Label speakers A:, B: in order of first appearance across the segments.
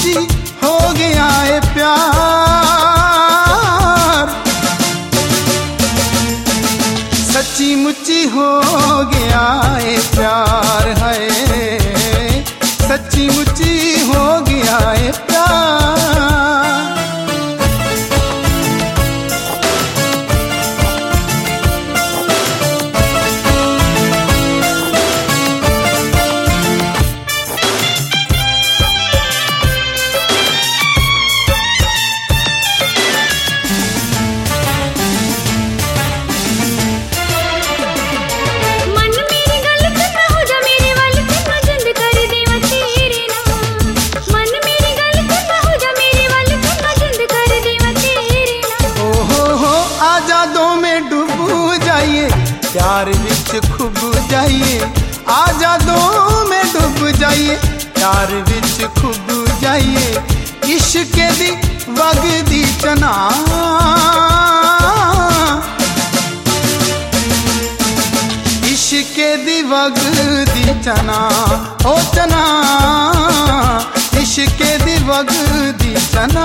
A: मुच्ची हो गया है प्यार, सच्ची मुच्ची हो गया है प्यार है, सच्ची मुच्ची हो गया है प्यार। प्यार विच खुब जाइए, आजादों में डूब जाइए, प्यार विच खुब जाइए, इश्क दी वगदी चना, इश्क दी वगदी चना, ओ चना, इश्क दी वगदी चना।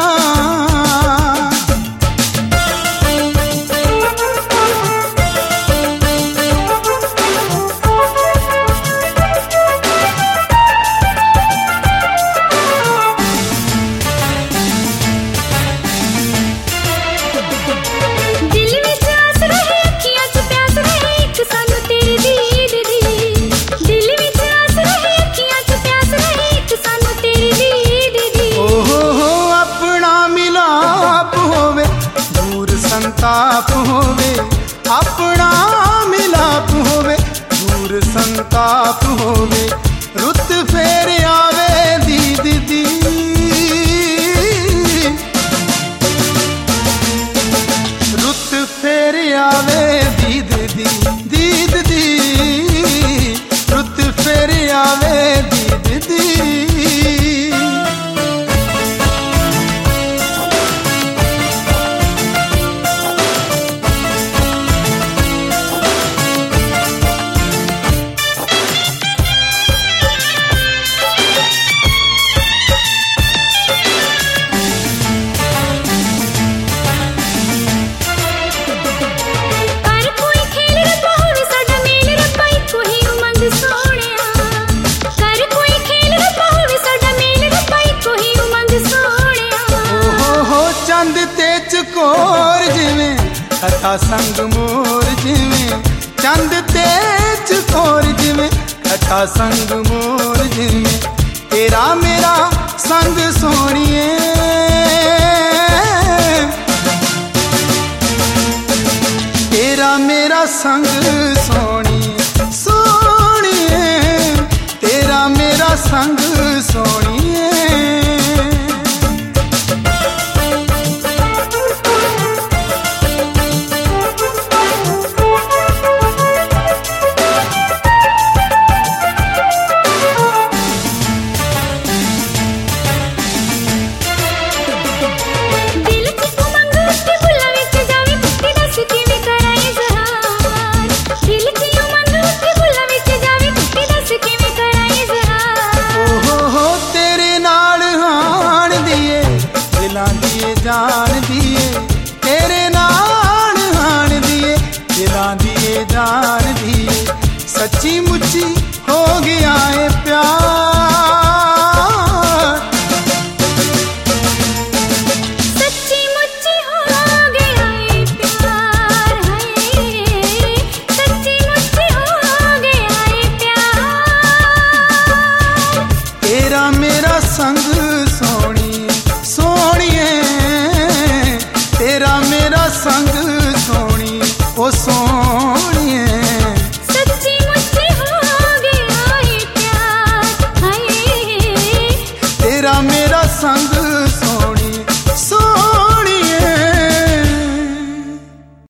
A: संताप होवे अपना मिलाप होवे, दूर संताप होवे, रुत फेर आवे दीद दी, रुत फेर आवे दीद दी, दीद दी, रुत फेर आवे दीद दी। चंद ते चकोर जिवें कथा संग मोर जिवें, चंद ते चकोर जिवें कथा संग मोर जिवें, तेरा मेरा संग सोने